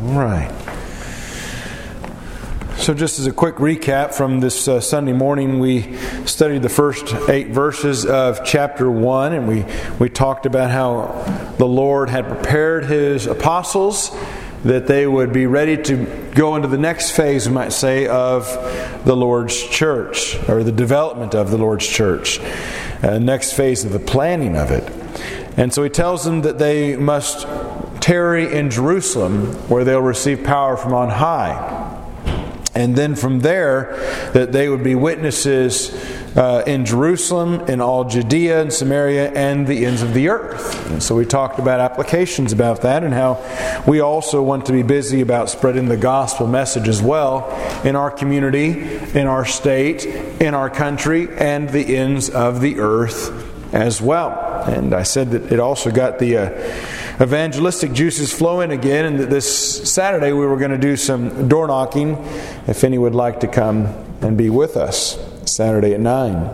All right. So just as a quick recap from this Sunday morning, we studied the first 8 verses of chapter 1, and we talked about how the Lord had prepared His apostles that they would be ready to go into the next phase, we might say, of the Lord's church, or the development of the Lord's church. Next phase of the planning of it. And so He tells them that they must tarry in Jerusalem, where they'll receive power from on high. And then from there, that they would be witnesses in Jerusalem, in all Judea and Samaria, and the ends of the earth. And so we talked about applications about that, and how we also want to be busy about spreading the gospel message as well in our community, in our state, in our country, and the ends of the earth as well. And I said that it also got the evangelistic juices flowing again, and that this Saturday we were going to do some door knocking if any would like to come and be with us Saturday at 9.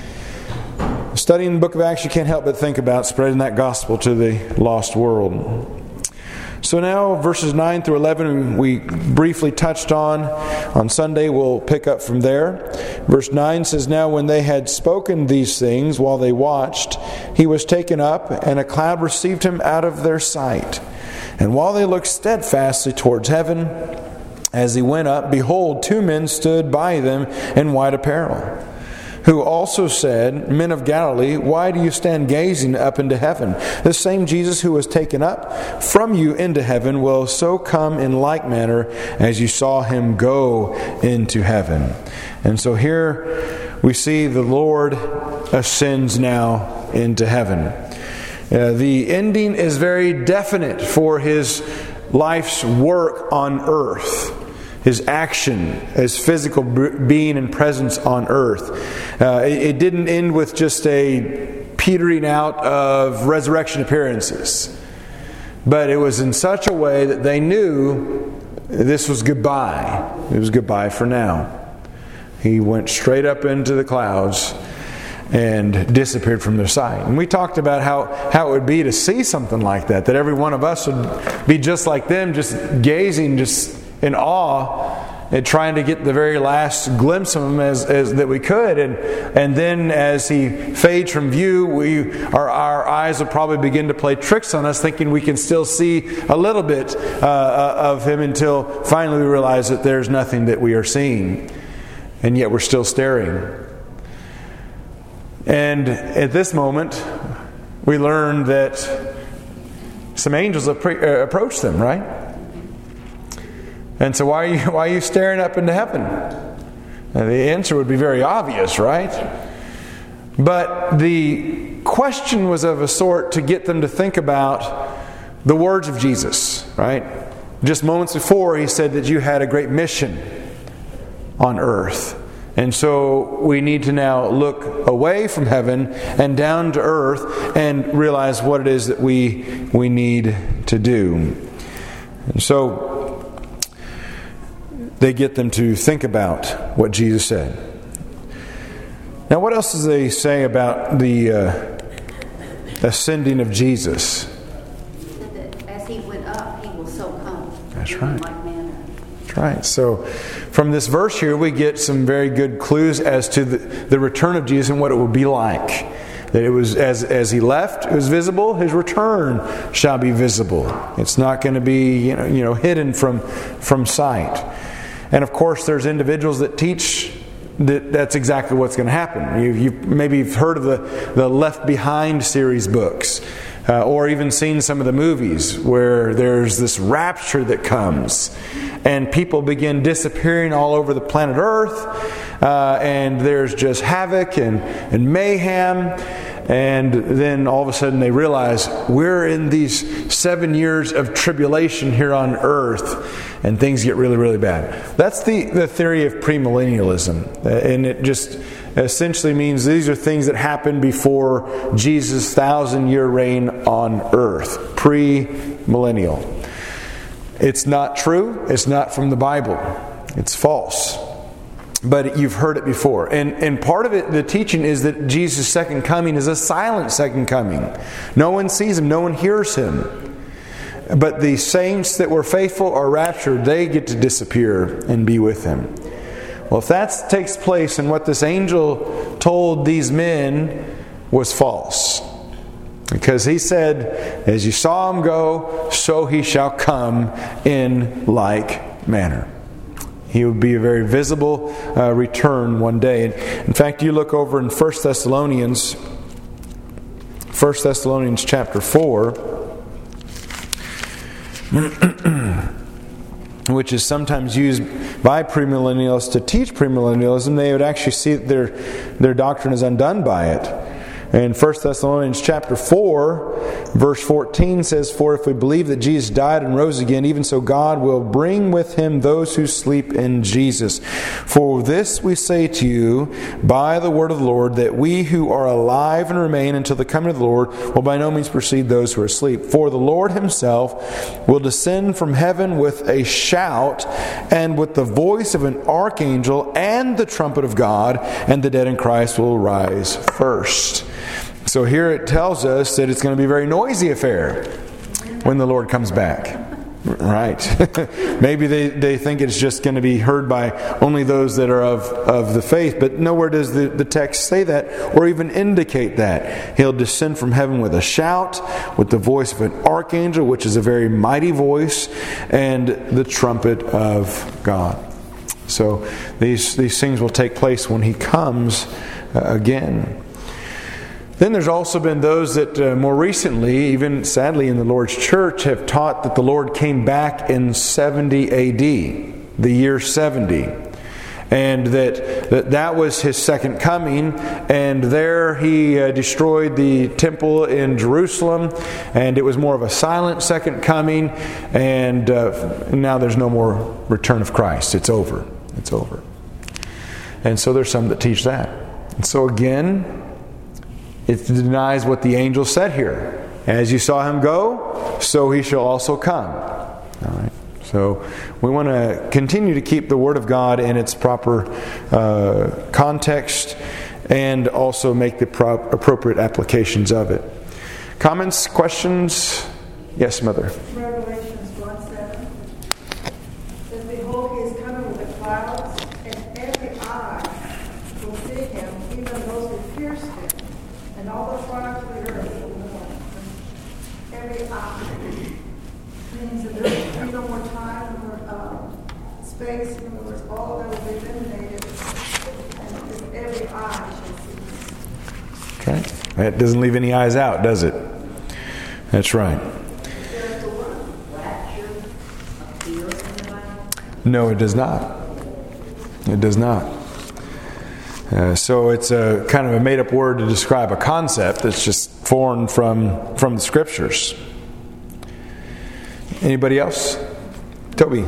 Studying the book of Acts, you can't help but think about spreading that gospel to the lost world. So now verses 9 through 11 we briefly touched on Sunday. We'll pick up from there. Verse 9 says, "Now when they had spoken these things while they watched, he was taken up, and a cloud received him out of their sight. And while they looked steadfastly towards heaven, as he went up, behold, 2 men stood by them in white apparel, who also said, 'Men of Galilee, why do you stand gazing up into heaven? The same Jesus who was taken up from you into heaven will so come in like manner as you saw him go into heaven.'" And so here we see the Lord ascends now into heaven. The ending is very definite for his life's work on earth. His action, his physical being and presence on earth. It didn't end with just a petering out of resurrection appearances. But it was in such a way that they knew this was goodbye. It was goodbye for now. He went straight up into the clouds and disappeared from their sight. And we talked about how it would be to see something like that every one of us would be just like them, just gazing just in awe and trying to get the very last glimpse of him as that we could. And then as he fades from view, our eyes will probably begin to play tricks on us, thinking we can still see a little bit of him, until finally we realize that there's nothing that we are seeing. And yet we're still staring. And at this moment, we learn that some angels approached them, right? And so why are you staring up into heaven? And the answer would be very obvious, right? But the question was of a sort to get them to think about the words of Jesus, right? Just moments before, he said that you had a great mission on earth. And so we need to now look away from heaven and down to earth and realize what it is that we need to do. And so they get them to think about what Jesus said. Now, what else does they say about the ascending of Jesus? That as he went up, he will so come. That's right. Like manner. That's right. So from this verse here, we get some very good clues as to the return of Jesus and what it will be like. That it was as he left, it was visible. His return shall be visible. It's not going to be hidden from sight. And of course, there's individuals that teach that that's exactly what's going to happen. You've heard of the Left Behind series books, or even seen some of the movies where there's this rapture that comes, and people begin disappearing all over the planet Earth, and there's just havoc and mayhem. And then all of a sudden they realize we're in these 7 years of tribulation here on earth, and things get really, really bad. That's the theory of premillennialism. And it just essentially means these are things that happened before Jesus' 1,000-year reign on earth. Pre-millennial. It's not true. It's not from the Bible. It's false. But you've heard it before. And part of it, the teaching, is that Jesus' second coming is a silent second coming. No one sees him. No one hears him. But the saints that were faithful are raptured. They get to disappear and be with Him. Well, if that takes place, and what this angel told these men was false. Because he said, as you saw him go, so he shall come in like manner. He would be a very visible return one day. In fact, you look over in 1 Thessalonians chapter 4, which is sometimes used by premillennialists to teach premillennialism. They would actually see that their doctrine is undone by it. In 1 Thessalonians chapter 4, verse 14 says, "For if we believe that Jesus died and rose again, even so God will bring with Him those who sleep in Jesus. For this we say to you by the word of the Lord, that we who are alive and remain until the coming of the Lord will by no means precede those who are asleep. For the Lord Himself will descend from heaven with a shout, and with the voice of an archangel, and the trumpet of God, and the dead in Christ will rise first." So here it tells us that it's going to be a very noisy affair when the Lord comes back. Right. Maybe they think it's just going to be heard by only those that are of the faith, but nowhere does the text say that or even indicate that. He'll descend from heaven with a shout, with the voice of an archangel, which is a very mighty voice, and the trumpet of God. So these things will take place when He comes again. Then there's also been those that more recently, even sadly in the Lord's church, have taught that the Lord came back in 70 A.D., the year 70. And that was His second coming. And there He destroyed the temple in Jerusalem. And it was more of a silent second coming. And now there's no more return of Christ. It's over. It's over. And so there's some that teach that. And so again, it denies what the angel said here. As you saw Him go, so He shall also come. All right. So we want to continue to keep the Word of God in its proper context, and also make the appropriate applications of it. Comments, questions? Yes, Mother. Revelations 1:7 says, "Behold, He is coming with the clouds, and every eye will see Him, even those who pierced Him. And all the tribes of the earth will know Him." Every eye means that there's no more time or space. In other words, all that will be eliminated, and every eye shall see Him. Okay. That doesn't leave any eyes out, does it? That's right. Does the word rapture appear in the Bible? No, it does not. It does not. So it's a kind of a made-up word to describe a concept that's just foreign from the Scriptures. Anybody else? Toby.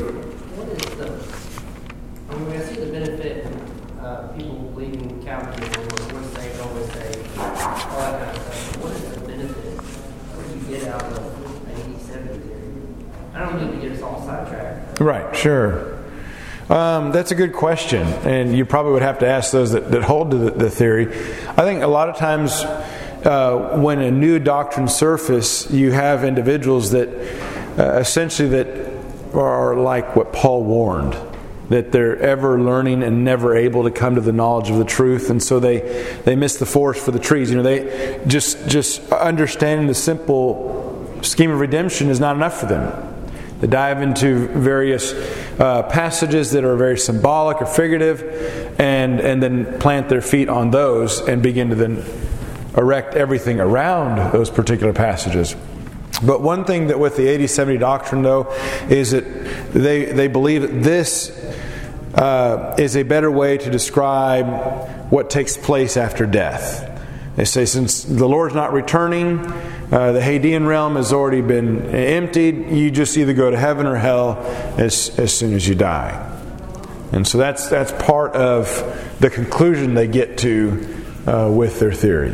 I see the benefit of people believing Calvinism, or once saved, always saved, all that kind of stuff. What is the benefit? What do you get out of 80-70 theory? I don't need to get us all sidetracked. Right, sure. That's a good question, and you probably would have to ask those that hold to the theory. I think a lot of times when a new doctrine surfaces, you have individuals that essentially that are like what Paul warned, that they're ever learning and never able to come to the knowledge of the truth, and so they miss the forest for the trees. You know, they just understanding the simple scheme of redemption is not enough for them. They dive into various passages that are very symbolic or figurative, and then plant their feet on those and begin to then erect everything around those particular passages. But one thing that with the 80-70 doctrine, though, is that they believe that this is a better way to describe what takes place after death. They say since the Lord's not returning, the Hadean realm has already been emptied. You just either go to heaven or hell as soon as you die. And so that's part of the conclusion they get to with their theory.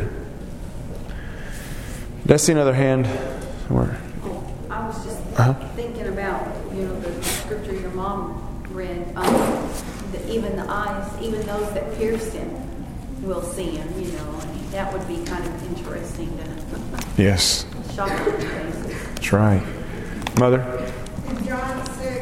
Did I see another hand? Somewhere? I was just thinking about, the scripture your mom read, that even the eyes, even those that pierced Him will see Him, and that would be kind of interesting to Yes. shock their faces. That's right. Mother? In John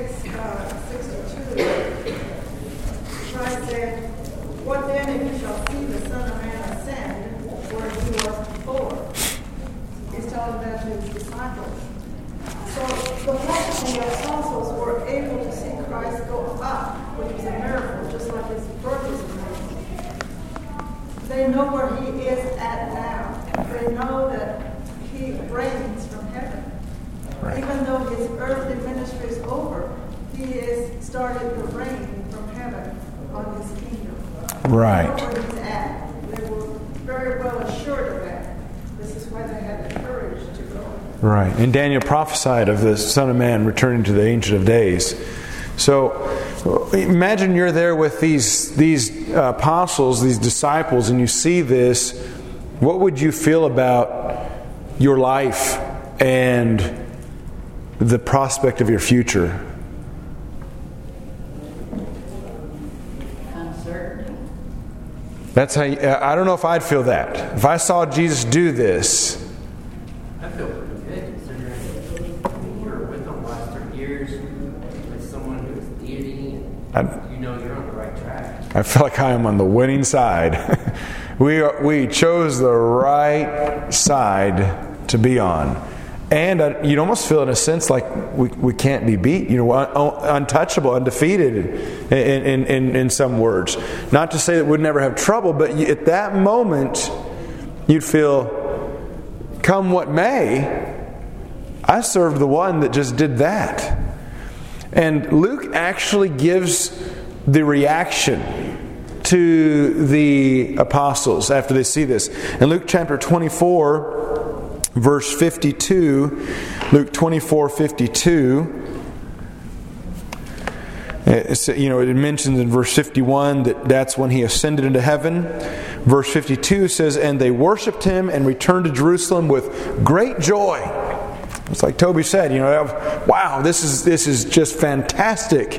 6:62, Christ said, "What then if you shall see the Son of Man ascend where he was before?" He's telling that to his disciples. So the apostles were able to see Christ go up, which was a miracle, just like his birth was a miracle. They know where he is at now. They know that he reigns from heaven. Right. Even though his earthly ministry is over, he has started the reign from heaven on his kingdom. Right. They know where he's at. They were very well assured of that. This is why they had the courage to go. Right. And Daniel prophesied of the Son of Man returning to the Ancient of Days. So imagine you're there with these apostles, these disciples, and you see this. What would you feel about your life and the prospect of your future? Uncertainty. That's how I don't know if I'd feel that. If I saw Jesus do this. I feel pretty good considering you're with them the last 3 years with someone who is deity and you know you're on the right track. I feel like I am on the winning side. We chose the right side to be on. And you'd almost feel in a sense like we can't be beat. Untouchable, undefeated in some words. Not to say that we'd never have trouble, but at that moment you'd feel, come what may, I served the one that just did that. And Luke actually gives the reaction to the apostles after they see this. In Luke chapter 24, verse 52, Luke 24:52, it mentions in verse 51 that's when he ascended into heaven. Verse 52 says, "And they worshipped him and returned to Jerusalem with great joy." It's like Toby said, wow, this is just fantastic.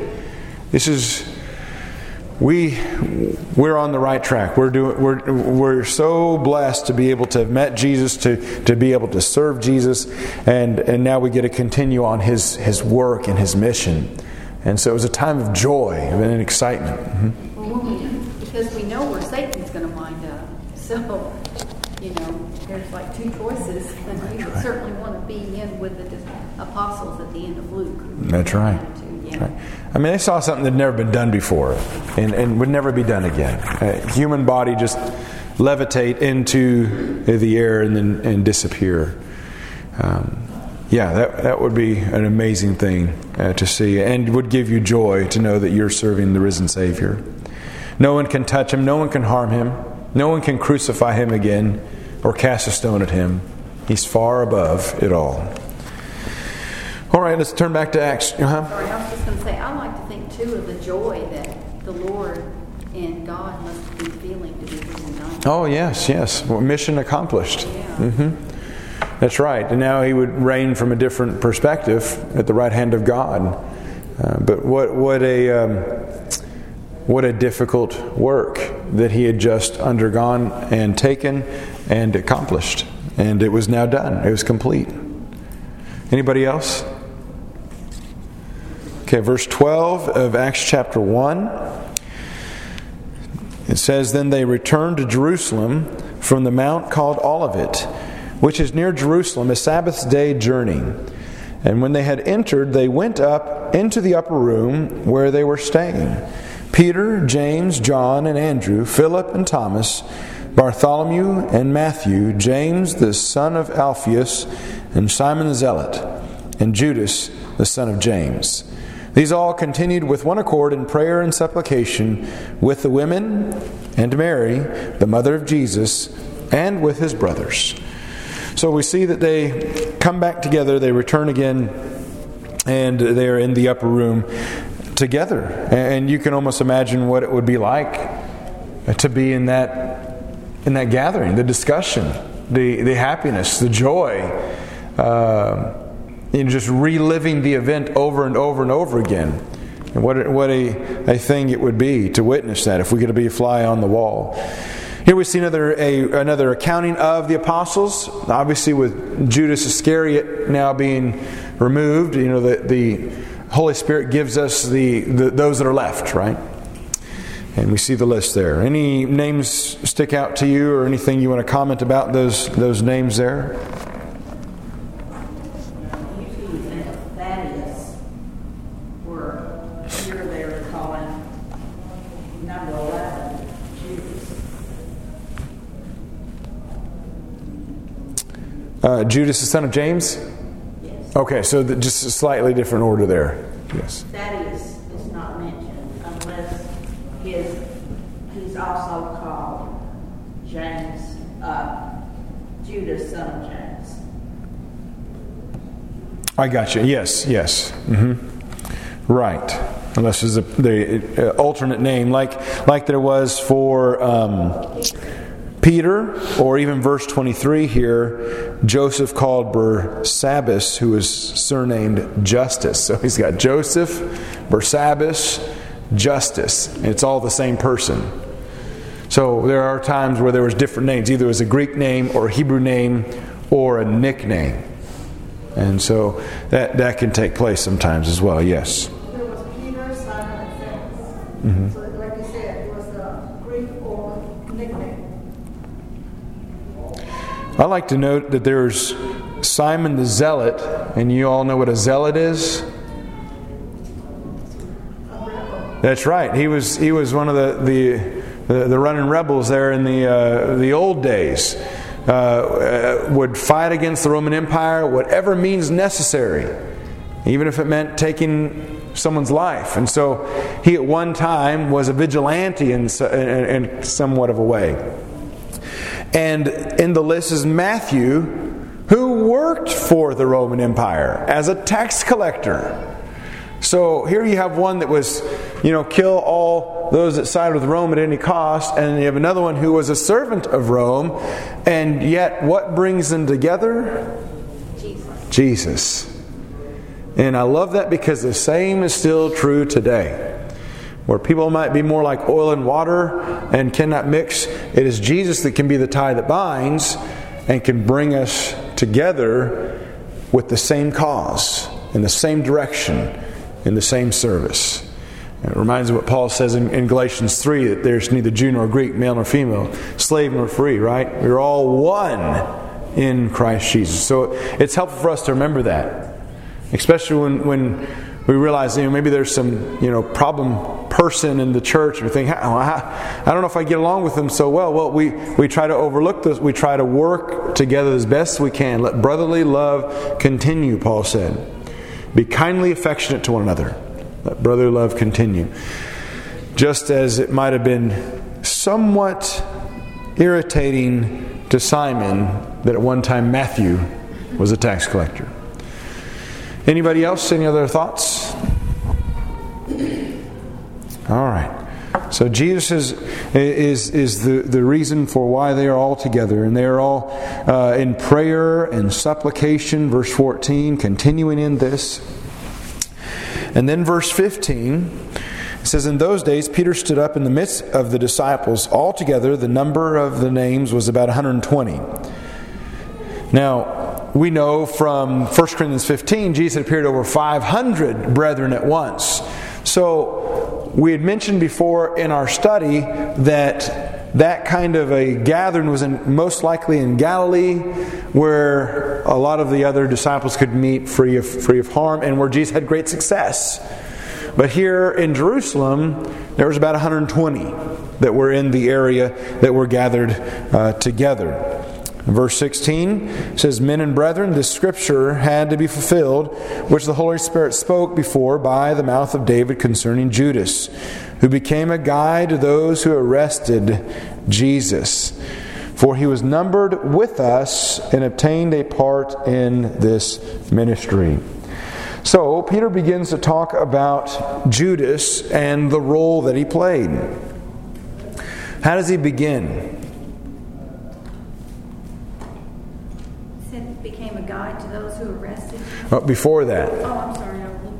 We're on the right track. We're so blessed to be able to have met Jesus, to be able to serve Jesus, and now we get to continue on his work and his mission. And so it was a time of joy and excitement. Mm-hmm. Well, because we know where Satan's going to wind up. So, there's like two choices, and we would certainly want to be in with the apostles at the end of Luke. That's right. Yeah. Right. I mean, they saw something that had never been done before and would never be done again. A human body just levitate into the air and disappear. That would be an amazing thing to see, and would give you joy to know that you're serving the risen Savior. No one can touch him. No one can harm him. No one can crucify him again or cast a stone at him. He's far above it all. All right, let's turn back to Acts. Sorry, I was just going to say, I like to think, too, of the joy that the Lord and God must be feeling to be reunited. Oh, yes. Well, mission accomplished. Yeah. Mm-hmm. That's right. And now he would reign from a different perspective at the right hand of God. But what a difficult work that he had just undergone and taken and accomplished. And it was now done. It was complete. Anybody else? Okay, verse 12 of Acts chapter 1. It says, "Then they returned to Jerusalem from the mount called Olivet, which is near Jerusalem, a Sabbath day journey. And when they had entered, they went up into the upper room where they were staying. Peter, James, John, and Andrew, Philip and Thomas, Bartholomew and Matthew, James the son of Alphaeus, and Simon the Zealot, and Judas the son of James. These all continued with one accord in prayer and supplication with the women and Mary, the mother of Jesus, and with his brothers." So we see that they come back together, they return again, and they're in the upper room together. And you can almost imagine what it would be like to be in that gathering, the discussion, the happiness, the joy, just reliving the event over and over and over again. And what a thing it would be to witness that if we could be a fly on the wall. Here we see another accounting of the apostles, obviously with Judas Iscariot now being removed, the Holy Spirit gives us those that are left, right? And we see the list there. Any names stick out to you, or anything you want to comment about those names there? Usually you think of Thaddeus, where here they were calling number 11 Judas. Judas, the son of James? Yes. Okay, so just a slightly different order there. Yes. Thaddeus is not mentioned unless he's also called James, Judas, son of James. I got you. Yes. Mm-hmm. Right. Unless there's the alternate name, like there was for Peter, or even verse 23 here, Joseph called Barsabbas, who is surnamed Justus. So he's got Joseph, Barsabbas, Justus. It's all the same person. So there are times where there was different names. Either it was a Greek name or a Hebrew name or a nickname. And so that can take place sometimes as well, yes. There was Peter, Simon, and Cephas. Mm-hmm. So like you said, it was a Greek or nickname. I like to note that there's Simon the Zealot, and you all know what a zealot is? That's right. He was one of the running rebels there in the old days. Would fight against the Roman Empire, whatever means necessary, even if it meant taking someone's life. And so he at one time was a vigilante in somewhat of a way. And in the list is Matthew, who worked for the Roman Empire as a tax collector. So here you have one that was, kill all those that sided with Rome at any cost, and you have another one who was a servant of Rome, and yet what brings them together? Jesus. And I love that because the same is still true today. Where people might be more like oil and water and cannot mix, it is Jesus that can be the tie that binds and can bring us together with the same cause, in the same direction, in the same service. And it reminds me of what Paul says in Galatians 3, that there's neither Jew nor Greek, male nor female, slave nor free, right? We're all one in Christ Jesus. So it's helpful for us to remember that. Especially when we realize maybe there's some problem person in the church, and we think, I don't know if I get along with them so well. Well, we try to overlook this. We try to work together as best we can. Let brotherly love continue, Paul said. Be kindly affectionate to one another. Let brotherly love continue. Just as it might have been somewhat irritating to Simon that at one time Matthew was a tax collector. Anybody else? Any other thoughts? All right. So Jesus is the reason for why they are all together, and they are all in prayer and supplication. Verse 14, continuing in this. And then verse 15, it says, in those days Peter stood up in the midst of the disciples. Altogether, the number of the names was about 120. Now, we know from 1 Corinthians 15, Jesus had appeared to over 500 brethren at once. So, we had mentioned before in our study that kind of a gathering was most likely in Galilee, where a lot of the other disciples could meet free of harm, and where Jesus had great success. But here in Jerusalem, there was about 120 that were in the area that were gathered together. Verse 16 says, men and brethren, this scripture had to be fulfilled, which the Holy Spirit spoke before by the mouth of David concerning Judas, who became a guide to those who arrested Jesus. For he was numbered with us and obtained a part in this ministry. So, Peter begins to talk about Judas and the role that he played. How does he begin? Became a guide to those who arrested. Before that. Oh, I'm sorry.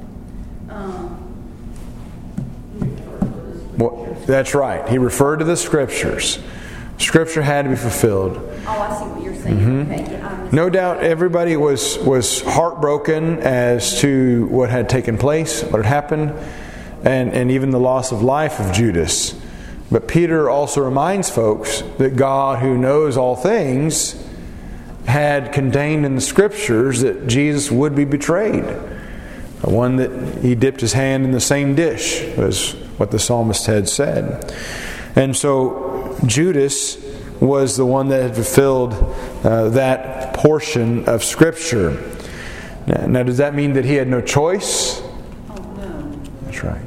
Well, that's right. He referred to the Scriptures. Scripture had to be fulfilled. Oh, I see what you're saying. Okay, No doubt everybody was heartbroken as to what had taken place, what had happened, and even the loss of life of Judas. But Peter also reminds folks that God, who knows all things, had contained in the Scriptures that Jesus would be betrayed. One that he dipped his hand in the same dish, was what the psalmist had said. And so Judas was the one that had fulfilled that portion of Scripture. Now, does that mean that he had no choice? Oh, no. That's right.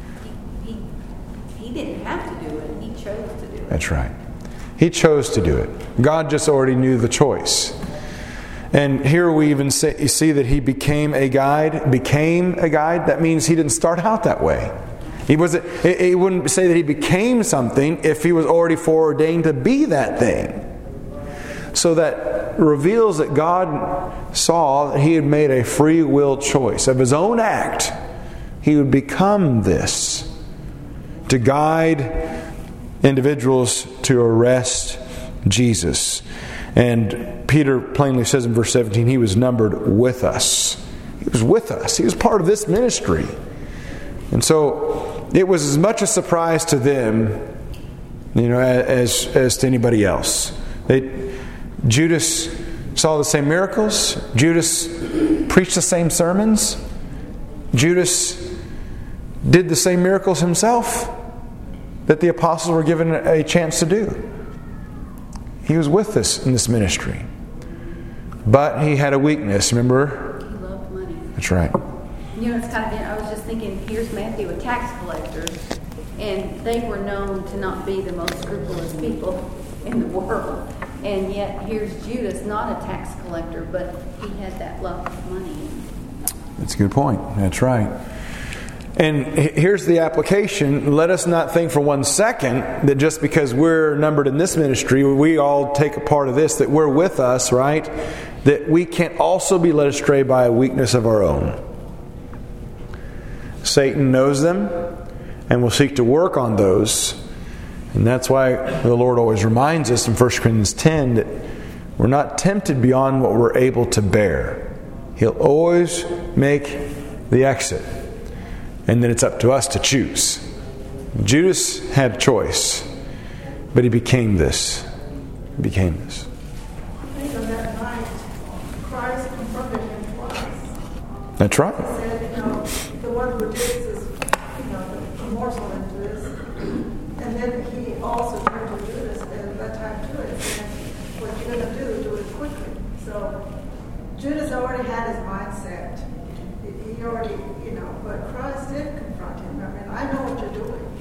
He didn't have to do it. He chose to do it. That's right. He chose to do it. God just already knew the choice. And here we even see that he became a guide. Became a guide, that means he didn't start out that way. He wouldn't say that he became something if he was already foreordained to be that thing. So that reveals that God saw that he had made a free will choice. Of his own act, he would become this to guide individuals to arrest Jesus. And Peter plainly says in verse 17, he was numbered with us. He was with us. He was part of this ministry. And so it was as much a surprise to them, as to anybody else. Judas saw the same miracles. Judas preached the same sermons. Judas did the same miracles himself that the apostles were given a chance to do. He was with us in this ministry. But he had a weakness, remember? He loved money. That's right. It's kind of, I was just thinking, here's Matthew, a tax collector, and they were known to not be the most scrupulous people in the world. And yet, here's Judas, not a tax collector, but he had that love of money. That's a good point. That's right. And here's the application. Let us not think for 1 second that just because we're numbered in this ministry, we all take a part of this, that we're with us, right? That we can't also be led astray by a weakness of our own. Satan knows them and will seek to work on those. And that's why the Lord always reminds us in 1 Corinthians 10 that we're not tempted beyond what we're able to bear. He'll always make the exit. And then it's up to us to choose. Judas had a choice, but he became this. He became this. I think on that night, Christ confronted him twice. That's right. He said, the one who takes this, the morsel into this. And then he also turned to Judas at that time too and said, what you're going to do it quickly. So Judas already had his mindset. He already, but Christ did confront him. I know what you're doing.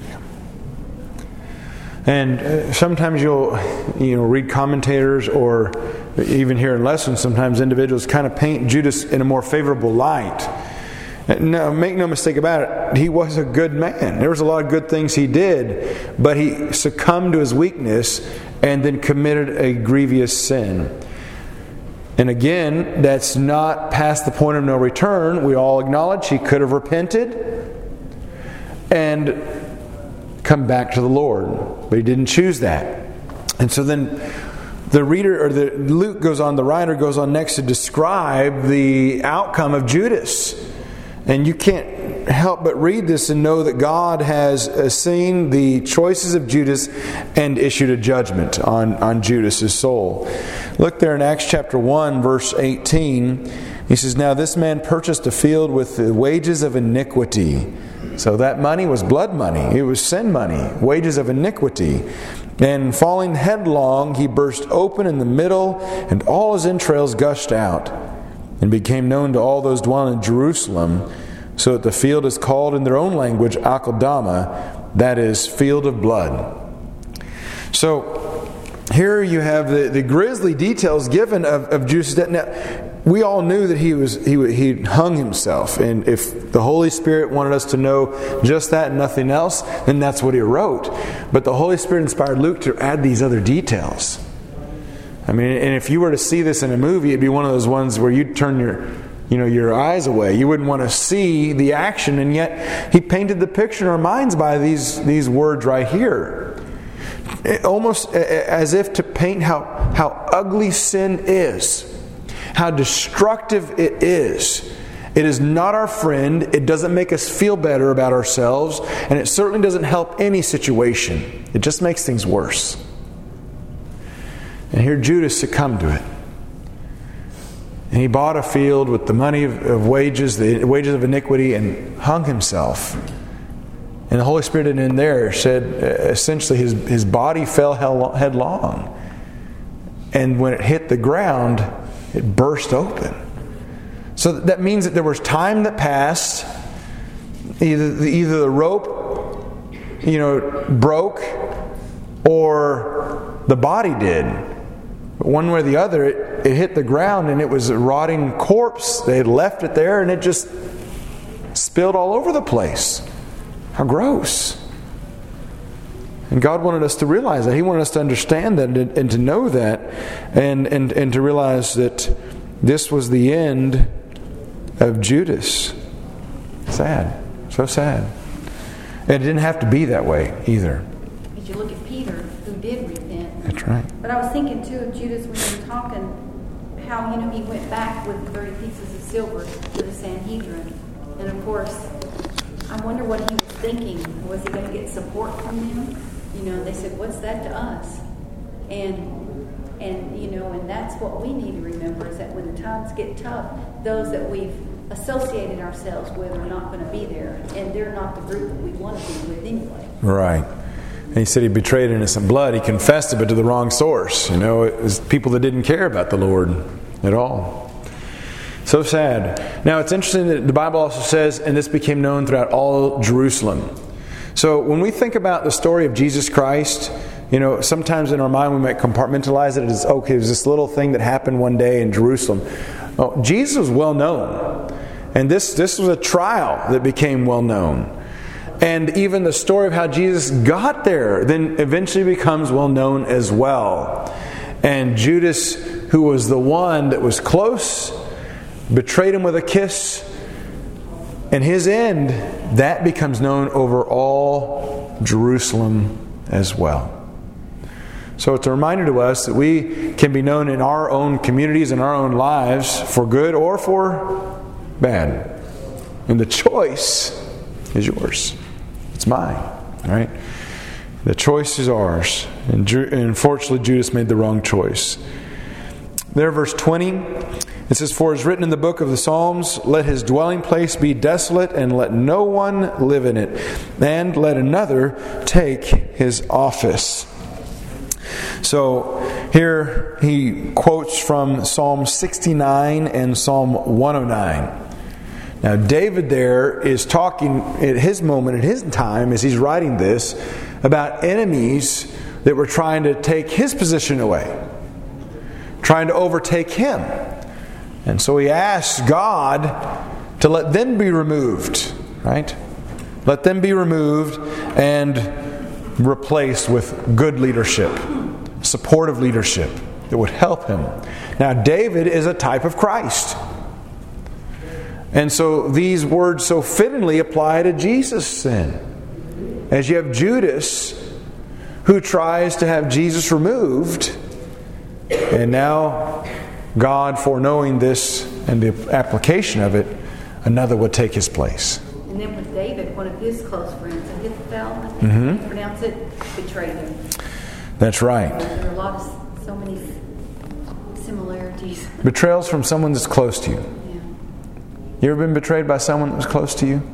And sometimes you'll read commentators or even hear in lessons, sometimes individuals kind of paint Judas in a more favorable light. No, make no mistake about it, he was a good man. There was a lot of good things he did, but he succumbed to his weakness and then committed a grievous sin. And again, that's not past the point of no return. We all acknowledge he could have repented and come back to the Lord, but he didn't choose that. And so then the writer goes on next to describe the outcome of Judas. And you can't help but read this and know that God has seen the choices of Judas and issued a judgment on Judas' soul. Look there in Acts chapter 1, verse 18. He says, "Now this man purchased a field with the wages of iniquity." So that money was blood money. It was sin money, wages of iniquity. "And falling headlong, he burst open in the middle, and all his entrails gushed out, and became known to all those dwelling in Jerusalem, so that the field is called in their own language Akeldama, that is, field of blood." So here you have the grisly details given of Judas' death. Now, we all knew that he hung himself, and if the Holy Spirit wanted us to know just that and nothing else, then that's what he wrote. But the Holy Spirit inspired Luke to add these other details. And if you were to see this in a movie, it'd be one of those ones where you'd turn your eyes away. You wouldn't want to see the action, and yet he painted the picture in our minds by these words right here. Almost as if to paint how ugly sin is. how destructive it is. It is not our friend. It doesn't make us feel better about ourselves. And it certainly doesn't help any situation. It just makes things worse. And here Judas succumbed to it. And he bought a field with the money of wages, the wages of iniquity, and hung himself. And the Holy Spirit in there said, essentially, his body fell headlong. And when it hit the ground, it burst open. So that means that there was time that passed. Either the rope, broke, or the body did. But one way or the other, it hit the ground, and it was a rotting corpse. They had left it there, and it just spilled all over the place. How gross. And God wanted us to realize that. He wanted us to understand that and to know that, and to realize that this was the end of Judas. Sad. So sad. And it didn't have to be that way either. As you look at Peter, who did repent. That's right. But I was thinking too of Judas when you were talking, how he went back with 30 pieces of silver to the Sanhedrin. And of course, I wonder what he was thinking. Was he going to get support from them? They said, "What's that to us?" And that's what we need to remember, is that when the times get tough, those that we've associated ourselves with are not going to be there, and they're not the group that we want to be with anyway. Right. And he said he betrayed innocent blood. He confessed it, but to the wrong source. It was people that didn't care about the Lord at all. So sad. Now, it's interesting that the Bible also says, and this became known throughout all Jerusalem. So when we think about the story of Jesus Christ, sometimes in our mind we might compartmentalize it as, okay, it was this little thing that happened one day in Jerusalem. Oh, Jesus was well known. And this was a trial that became well known. And even the story of how Jesus got there then eventually becomes well known as well. And Judas, who was the one that was close, betrayed him with a kiss. And his end, that becomes known over all Jerusalem as well. So it's a reminder to us that we can be known in our own communities, in our own lives, for good or for bad. And the choice is yours. It's mine. All right? The choice is ours. And unfortunately, Judas made the wrong choice. There, verse 20, it says, "For it is written in the book of the Psalms, let his dwelling place be desolate, and let no one live in it, and let another take his office." So here he quotes from Psalm 69 and Psalm 109. Now David there is talking at his moment, at his time, as he's writing this, about enemies that were trying to take his position away, trying to overtake him. And so he asks God to let them be removed, right? Let them be removed and replaced with good leadership, supportive leadership that would help him. Now, David is a type of Christ. And so these words so fittingly apply to Jesus then. As you have Judas, who tries to have Jesus removed, and now God, foreknowing this and the application of it, another would take his place. And then with David, one of his close friends, Ahithophel, I think you pronounce it, betrayed him. That's right. There are so many similarities. Betrayals from someone that's close to you. Yeah. You ever been betrayed by someone that was close to you?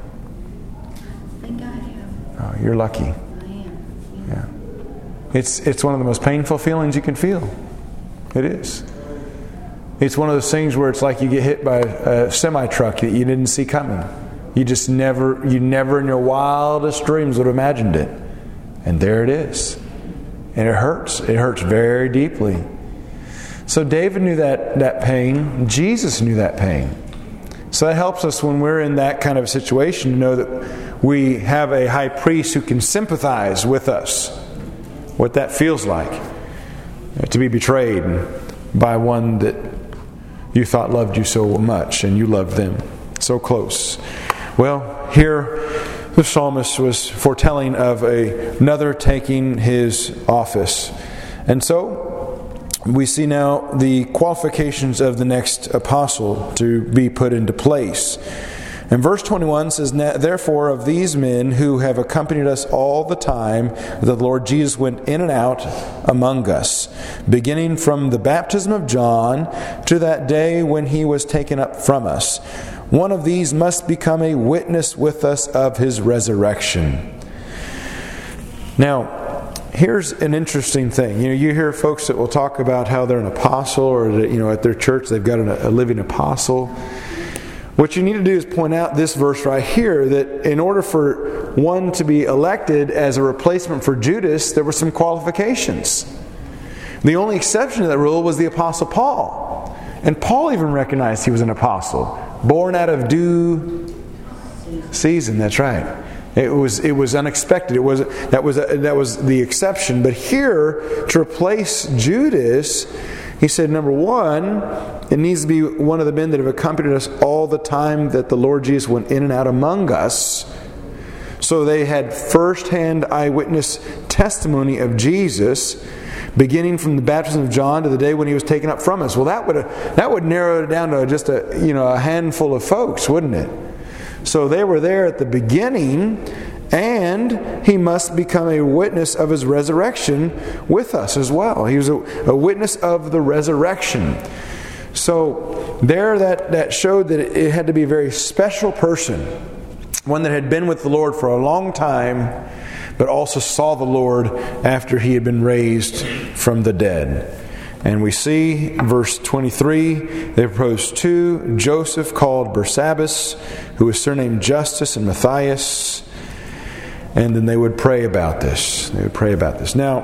I think I have. Oh, you're lucky. I am. Yeah. It's one of the most painful feelings you can feel. It is. It's one of those things where it's like you get hit by a semi-truck that you didn't see coming. You never in your wildest dreams would have imagined it. And there it is. And it hurts. It hurts very deeply. So David knew that pain. Jesus knew that pain. So that helps us when we're in that kind of situation to know that we have a high priest who can sympathize with us. What that feels like. To be betrayed by one that you thought loved you so much and you loved them so close. Well, here the psalmist was foretelling of another taking his office. And so we see now the qualifications of the next apostle to be put into place. And verse 21 says, "Therefore of these men who have accompanied us all the time that the Lord Jesus went in and out among us, beginning from the baptism of John to that day when he was taken up from us. One of these must become a witness with us of his resurrection." Now, here's an interesting thing. You hear folks that will talk about how they're an apostle, or that, at their church they've got a living apostle. What you need to do is point out this verse right here, that in order for one to be elected as a replacement for Judas, there were some qualifications. The only exception to that rule was the Apostle Paul. And Paul even recognized he was an apostle. Born out of due season, that's right. It was unexpected. That was the exception. But here, to replace Judas, he said, number one, it needs to be one of the men that have accompanied us all the time that the Lord Jesus went in and out among us. So they had first-hand eyewitness testimony of Jesus, beginning from the baptism of John to the day when he was taken up from us. Well, that would narrow it down to just a handful of folks, wouldn't it? So they were there at the beginning, and he must become a witness of his resurrection with us as well. He was a witness of the resurrection. So there that showed that it had to be a very special person, one that had been with the Lord for a long time, but also saw the Lord after he had been raised from the dead. And we see, verse 23, they proposed two: Joseph called Barsabbas, who was surnamed Justus, and Matthias. And then they would pray about this. Now,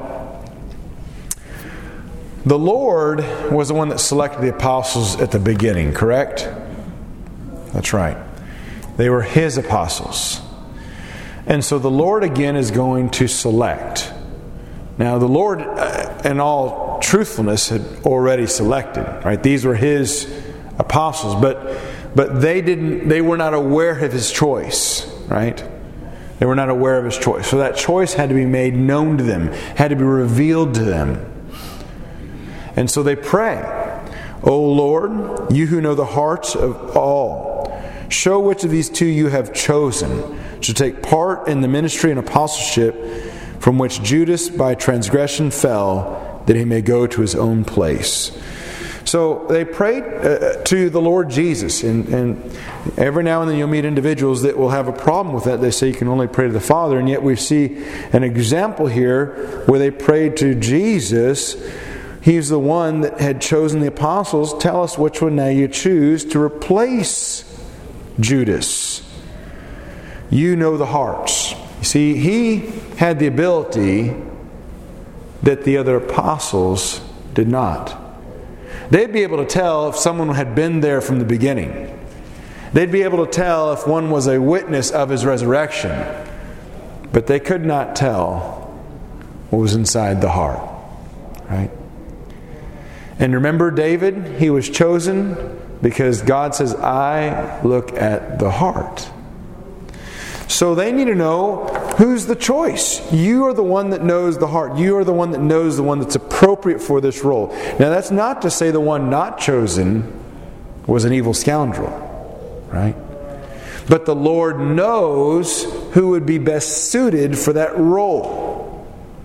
the Lord was the one that selected the apostles at the beginning, correct? That's right. They were His apostles. And so the Lord again is going to select. Now, the Lord, in all truthfulness, had already selected, right? These were His apostles, but they were not aware of His choice, right? They were not aware of His choice. So that choice had to be made known to them, had to be revealed to them. And so they pray, "O Lord, you who know the hearts of all, show which of these two you have chosen to take part in the ministry and apostleship from which Judas by transgression fell, that he may go to his own place." So they prayed to the Lord Jesus, and every now and then you'll meet individuals that will have a problem with that. They say you can only pray to the Father, and yet we see an example here where they prayed to Jesus. He's the one that had chosen the apostles. Tell us which one now you choose to replace Judas. You know the hearts. You see, he had the ability that the other apostles did not. They'd be able to tell if someone had been there from the beginning. They'd be able to tell if one was a witness of his resurrection. But they could not tell what was inside the heart. Right? And remember David? He was chosen because God says, "I look at the heart." So they need to know who's the choice. You are the one that knows the heart. You are the one that knows the one that's appropriate for this role. Now that's not to say the one not chosen was an evil scoundrel, right? But the Lord knows who would be best suited for that role.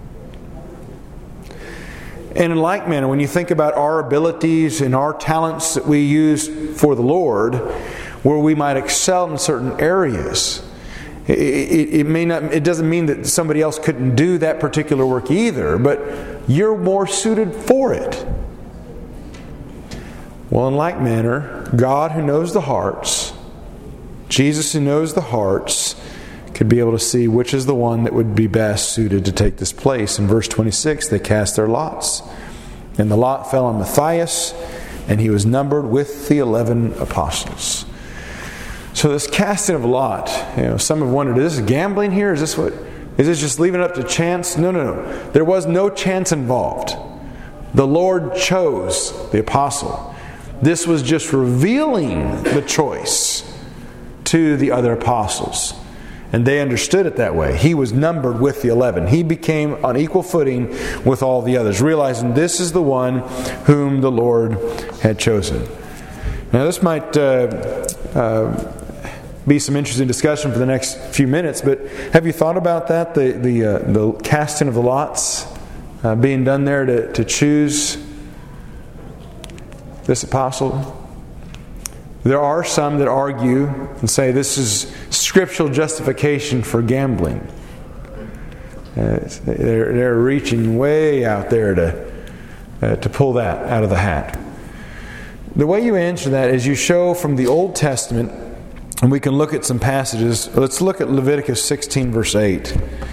And in like manner, when you think about our abilities and our talents that we use for the Lord, where we might excel in certain areas, it doesn't mean that somebody else couldn't do that particular work either, but you're more suited for it. Well, in like manner, God who knows the hearts, Jesus who knows the hearts, could be able to see which is the one that would be best suited to take this place. In verse 26, they cast their lots. And the lot fell on Matthias, and he was numbered with the 11 apostles. So this casting of lot, some have wondered, is this gambling here? Is this just leaving it up to chance? No. There was no chance involved. The Lord chose the apostle. This was just revealing the choice to the other apostles. And they understood it that way. He was numbered with the 11. He became on equal footing with all the others, realizing this is the one whom the Lord had chosen. Now this might be some interesting discussion for the next few minutes, but have you thought about that? The casting of the lots being done there to choose this apostle? There are some that argue and say this is scriptural justification for gambling. They're reaching way out there to pull that out of the hat. The way you answer that is you show from the Old Testament, and we can look at some passages. Let's look at Leviticus 16 verse 8.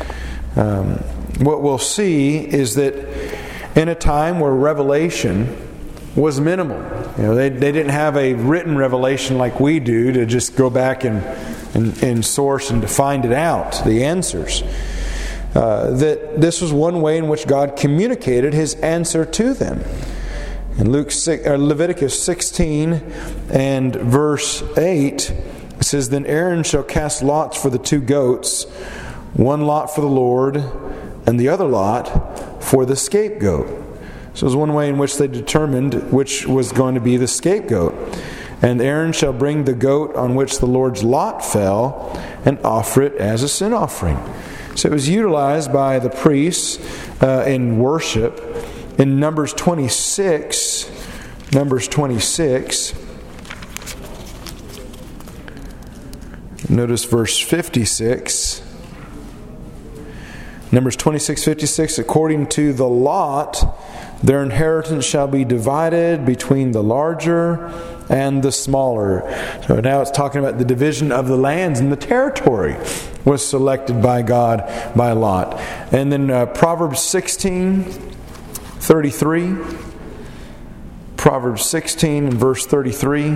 What we'll see is that in a time where revelation was minimal, they didn't have a written revelation like we do to just go back and source and to find it out, the answers. That this was one way in which God communicated His answer to them. In Leviticus 16 and verse 8, it says, "Then Aaron shall cast lots for the 2 goats, one lot for the Lord, and the other lot for the scapegoat." So it was one way in which they determined which was going to be the scapegoat. "And Aaron shall bring the goat on which the Lord's lot fell, and offer it as a sin offering." So it was utilized by the priests in worship. In Numbers 26, notice verse 56. Numbers 26:56, "According to the lot, their inheritance shall be divided between the larger and the smaller." So now it's talking about the division of the lands, and the territory was selected by God by lot. And then Proverbs 16:33. Proverbs 16 and verse 33.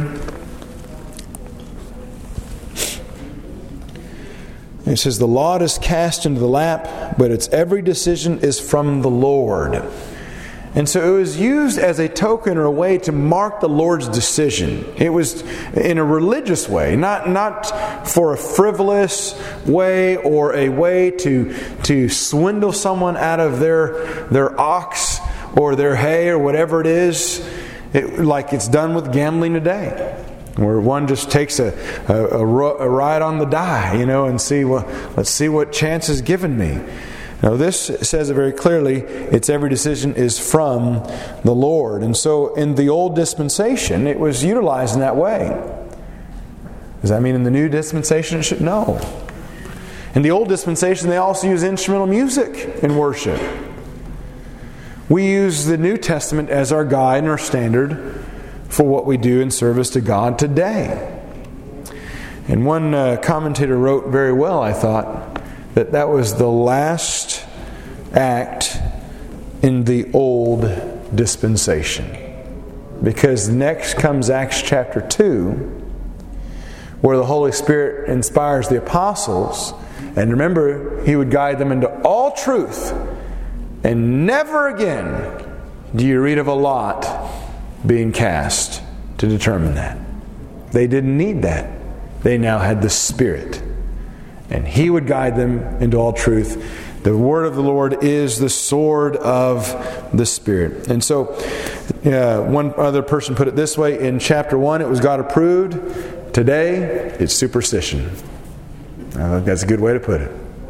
It says, "The lot is cast into the lap, but its every decision is from the Lord." And so it was used as a token or a way to mark the Lord's decision. It was in a religious way, not for a frivolous way or a way to swindle someone out of their ox or their hay or whatever it is, like it's done with gambling today, where one just takes a ride on the die, and let's see what chance is given me. Now this says it very clearly, its every decision is from the Lord. And so in the old dispensation, it was utilized in that way. Does that mean in the new dispensation it should? No. In the old dispensation, they also use instrumental music in worship. We use the New Testament as our guide and our standard for what we do in service to God today. And one commentator wrote very well, I thought, that was the last act in the old dispensation. Because next comes Acts chapter 2, where the Holy Spirit inspires the apostles. And remember, He would guide them into all truth. And never again do you read of a lot being cast to determine that. They didn't need that. They now had the Spirit. And He would guide them into all truth. The word of the Lord is the sword of the Spirit. And so, one other person put it this way. In chapter 1, it was God approved. Today, it's superstition. I think that's a good way to put it.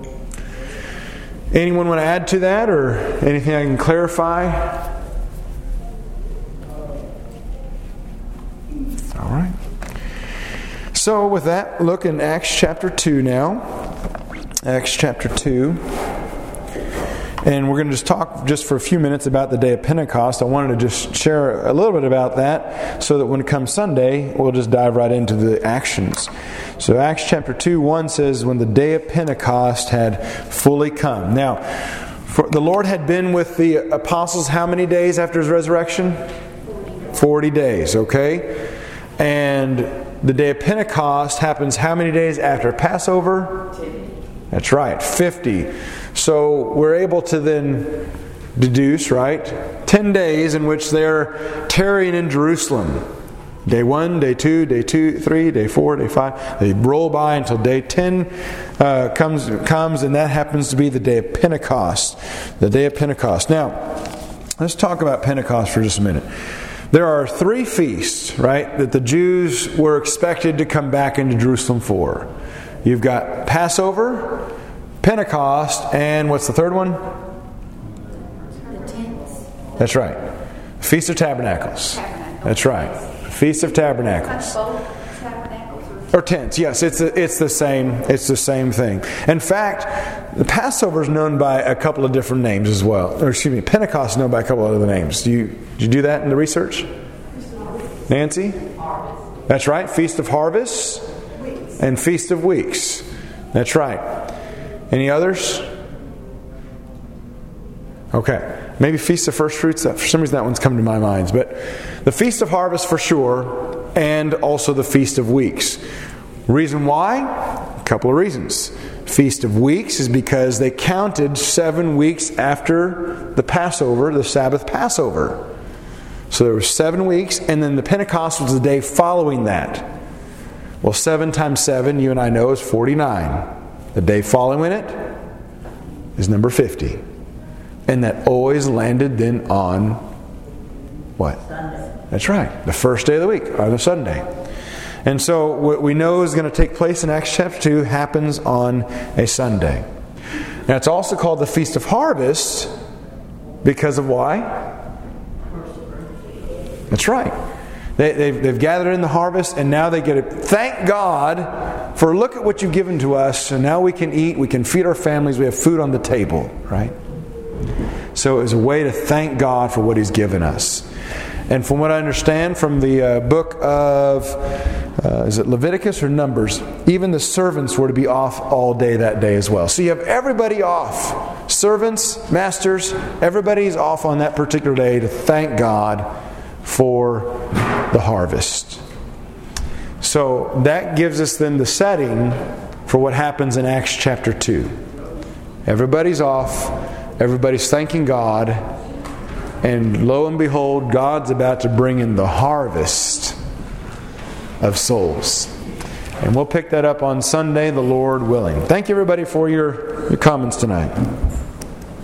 Anyone want to add to that, or anything I can clarify? All right. So with that, look in Acts chapter 2 now. Acts chapter 2. And we're going to just talk just for a few minutes about the day of Pentecost. I wanted to just share a little bit about that so that when it comes Sunday, we'll just dive right into the actions. So Acts chapter 2:1 says, "When the day of Pentecost had fully come." Now, the Lord had been with the apostles how many days after His resurrection? 40 days, okay? And the day of Pentecost happens how many days after Passover? 10. That's right, 50. So we're able to then deduce, right? 10 days in which they're tarrying in Jerusalem. Day 1, day 2, day 2, 3, day 4, day 5. They roll by until day 10 comes, and that happens to be the day of Pentecost. The day of Pentecost. Now, let's talk about Pentecost for just a minute. There are 3 feasts, right, that the Jews were expected to come back into Jerusalem for. You've got Passover, Pentecost, and what's the third one? The tents. That's right. Feast of Tabernacles. That's right. Feast of Tabernacles. Both tabernacles Or tents, yes, it's the same. It's the same thing. In fact, the Passover is known by a couple of different names as well. Or excuse me, Pentecost is known by a couple of other names. Did you do that in the research, Nancy? That's right. Feast of Harvest and Feast of Weeks. That's right. Any others? Okay. Maybe Feast of First Fruits. For some reason that one's come to my mind. But the Feast of Harvest for sure, and also the Feast of Weeks. Reason why? A couple of reasons. Feast of Weeks is because they counted 7 weeks after the Passover, the Sabbath Passover. So there were 7 weeks, and then the Pentecost was the day following that. Well, 7 times 7, you and I know, is 49. The day following it is number 50. And that always landed then on what? Sunday. That's right. The first day of the week, or the Sunday. And so what we know is going to take place in Acts chapter 2 happens on a Sunday. Now it's also called the Feast of Harvest because of why? That's right. They've gathered in the harvest, and now they get to thank God for, look at what you've given to us, and now we can eat, we can feed our families, we have food on the table, right? So it was a way to thank God for what He's given us. And from what I understand from the book of, is it Leviticus or Numbers? Even the servants were to be off all day that day as well. So you have everybody off. Servants, masters, everybody's off on that particular day to thank God for the harvest. So that gives us then the setting for what happens in Acts chapter 2. Everybody's off. Everybody's thanking God, and lo and behold, God's about to bring in the harvest of souls. And we'll pick that up on Sunday, the Lord willing. Thank you, everybody, for your comments tonight.